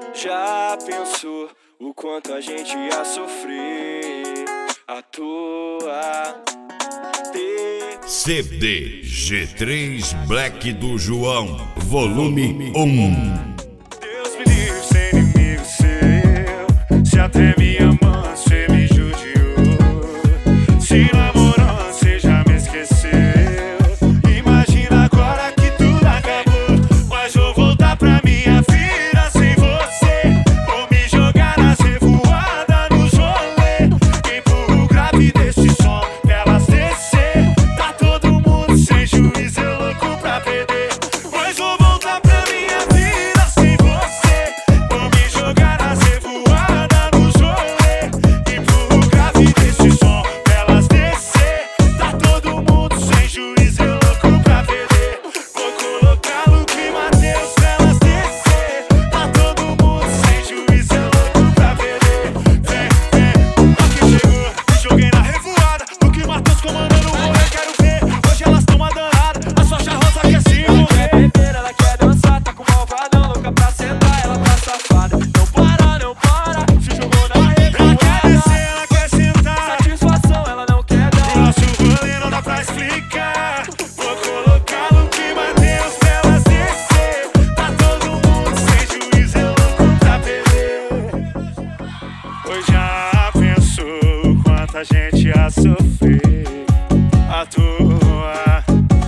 Já pensou o quanto a gente ia sofrer à toa? CD G3 Black do João, volume 1. Deus me livre ser inimigo seu. Se até minha mãe você me judiou, se namorando você já me esqueceu. Imagina agora que tudo acabou, mas vou voltar pra minha vida sem você. Vou me jogar nas revoadas nos rolê, empurro o grave desse som pra elas descer. Tá todo mundo sem juízo, eu louco pra perder, mas vou voltar pra minha vida sem você. Vou me jogar nas revoadas nos rolê, empurro o grave desse som pra elas descer. Tá todo mundo sem juízo, eu louco pra perder. Vou colocar Luke e Mateus pra elas descer. Tá todo mundo sem juízo, eu louco pra perder. Vem, vem, ó quem chegou, me joguei na revoada. Luke e Mateus comandando o rolê, quero ver. Hoje elas tão uma danada, a sua charrosa quer se envolver. Ela quer dançar, tá com malvadão, louca pra sentar, ela tá safada. Não para, não para, se jogou na revoada. Ela quer descer, ela quer sentar, satisfação ela não quer dar. O nosso rolê não dá pra explicar. Vou colocar Luke e Mateus pra elas descer. Tá todo mundo sem juízo, eu louco pra perder. Pois já pensou o quanto a gente ia sofrer à toa?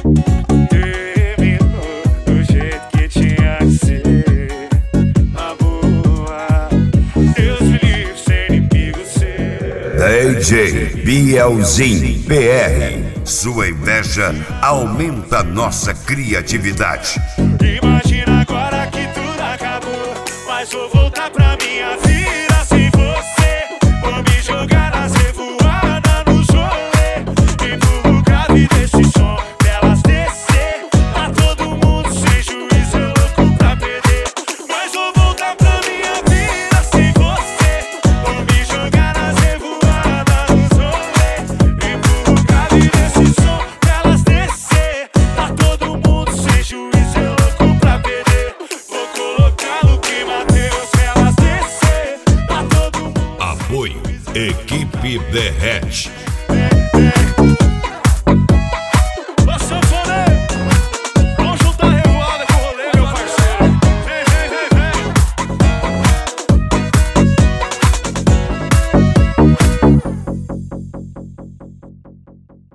Terminou do jeito que tinha que ser, na boa. Deus me livre ser inimigo seu. DJ Bielzinho PR. Sua inveja aumenta nossa criatividade. Imagina agora que tudo acabou, mas vou voltar pra minha vida sem você. Vou me jogar nas revoadas nos rolê, empurro o grave desse som pra elas descer. Tá todo mundo sem juízo, eu louco pra perder, mas vou voltar pra minha vida sem você. Vou me jogar nas revoadas nos rolê, empurro o grave desse som pra elas descer. Tá todo mundo sem juízo, eu louco pra perder. Vou colocar Luke e Mateus pra elas descer. Tá todo mundo. Apoio Equipe Derrete.